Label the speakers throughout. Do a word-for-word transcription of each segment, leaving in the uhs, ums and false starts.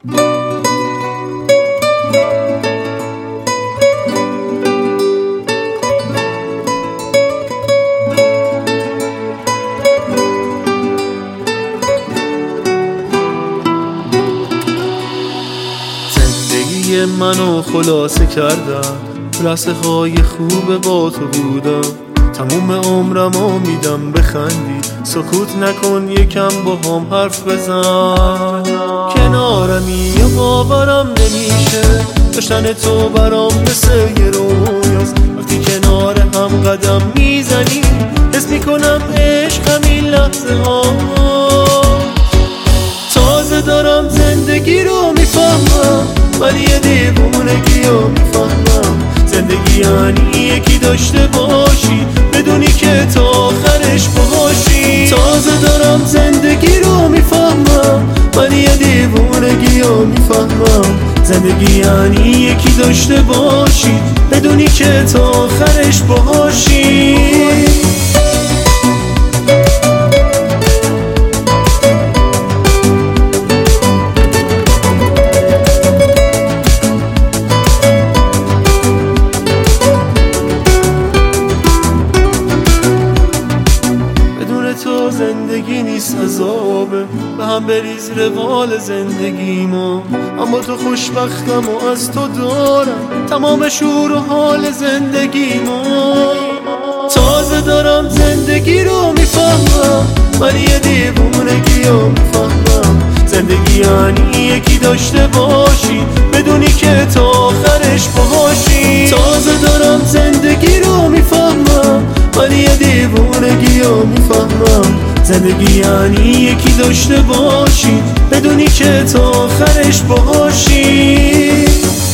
Speaker 1: زندگی منو خلاصه کردم، لحظه های خوب با تو بودم. تموم عمرمو میدم بخندی، سکوت نکن یکم با هم حرف بزن. کنارمی یا باورم نمیشه، داشتن تو برام مثل یه رویاست. وقتی کنار هم قدم میزنی حس میکنم عشق همین لحظه ها. تازه دارم زندگی رو میفهمم، ولی یه دیوونگی رو میفهمم. زندگی یعنی یکی داشته باشی بدونی که تا آخرش باهاشی. تازه دارم زندگی رو میفهمم، ولی یه دیوونگی رو میفهمم. زندگی یعنی یکی داشته باشی بدونی که تا آخرش باهاشی. تو زندگی نیست عذابه، به هم بریز روال زندگیمو. اما تو خوشبختم و از تو دارم تمام شور و حال زندگیمو. تازه دارم زندگی رو میفهمم، ولی یه دیوونگی رو میفهمم. زندگی یعنی یکی داشته باشی بدونی که تا آخرش باهاشی. تازه دارم زندگی رو میفهمم، ولی یه دیوونگی رو میفهمم. زندگی یعنی یکی داشته باشی بدونی که تا آخرش باهاشی.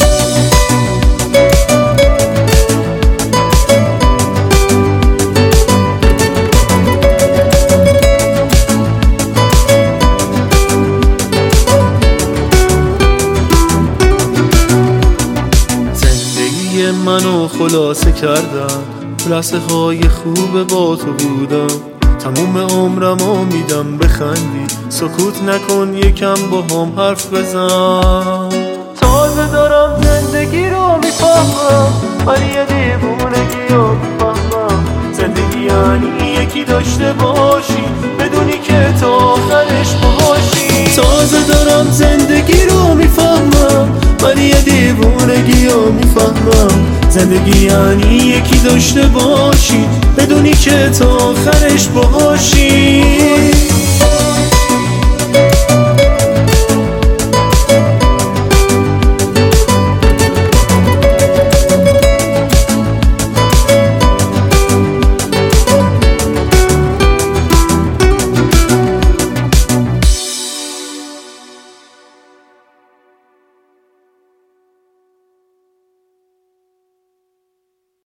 Speaker 1: زندگی منو خلاصه کردم، لحظه های خوب با تو بودم. تموم عمرمو میدم بخندی، سکوت نکن یکم با هم حرف بزن. تازه دارم زندگی رو میفهمم، ولی یه دیوونگی رو میفهمم. زندگی یعنی یکی داشته باشی بدونی که تا آخرش باهاشی. تازه دارم زندگی رو میفهمم، ولی یه دیوونگی رو میفهمم. زندگی یعنی یکی داشته باشی بدونی که تا آخرش باهاشی.